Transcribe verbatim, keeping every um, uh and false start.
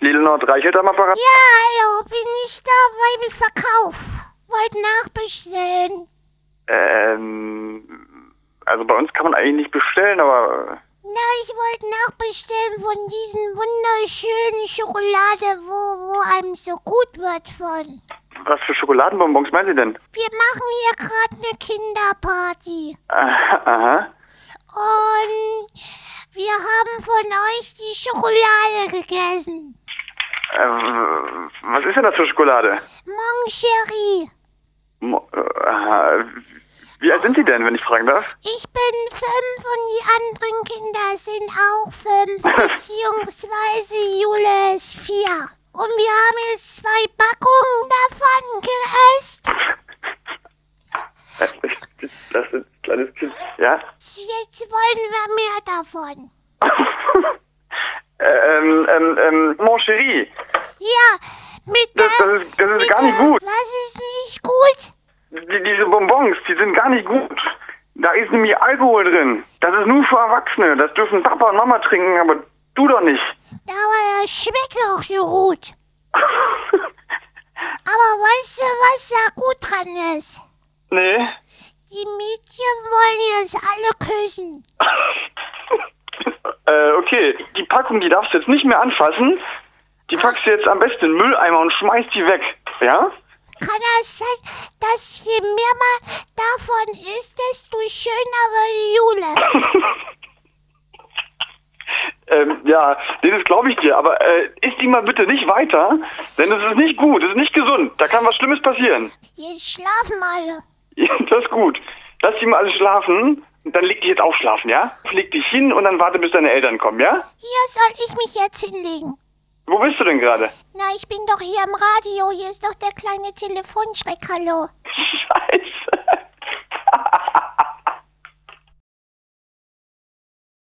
Lidl Nordreichelt am Apparat? Ja, hallo, bin ich da beim Verkauf. Wollt nachbestellen. Ähm, also bei uns kann man eigentlich nicht bestellen, aber... Na, ich wollte nachbestellen von diesen wunderschönen Schokolade, wo, wo einem so gut wird von. Was für Schokoladenbonbons meinen Sie denn? Wir machen hier gerade eine Kinderparty. Aha, aha. Und wir haben von euch die Schokolade gegessen. Äh, was ist denn das für Schokolade? Mon Chéri. Mo äh, aha. Wie alt sind Sie denn, wenn ich fragen darf? Ich bin fünf und die anderen Kinder sind auch fünf, beziehungsweise Jule ist vier. Und wir haben jetzt zwei Packungen davon gegessen. Das ist ein kleines Kind, ja? Jetzt wollen wir mehr davon. ähm, ähm, ähm, Mon Chéri. Ja, mit Das, der... das ist, das ist mit gar nicht der- gut. Was ist nicht gut? Die, diese Bonbons, die sind gar nicht gut. Da ist nämlich Alkohol drin. Das ist nur für Erwachsene. Das dürfen Papa und Mama trinken, aber du doch nicht. Aber das schmeckt doch so gut. Aber weißt du, was da gut dran ist? Nee. Die Mädchen wollen jetzt alle küssen. äh, okay. Die Packung, die darfst du jetzt nicht mehr anfassen. Die packst du jetzt am besten in den Mülleimer und schmeißt die weg. Ja? Kann das sein, dass je mehr man davon isst, desto schöner wird Jule? ähm, ja, nee, das glaube ich dir. Aber äh, isst die mal bitte nicht weiter, denn das ist nicht gut, das ist nicht gesund. Da kann was Schlimmes passieren. Jetzt schlafen alle. Ja, das ist gut. Lass die mal alle schlafen und dann leg dich jetzt auch schlafen, ja? Leg dich hin und dann warte, bis deine Eltern kommen, ja? Hier soll ich mich jetzt hinlegen. Wo bist du denn gerade? Na, ich bin doch hier im Radio. Hier ist doch der kleine Telefonschreck. Hallo.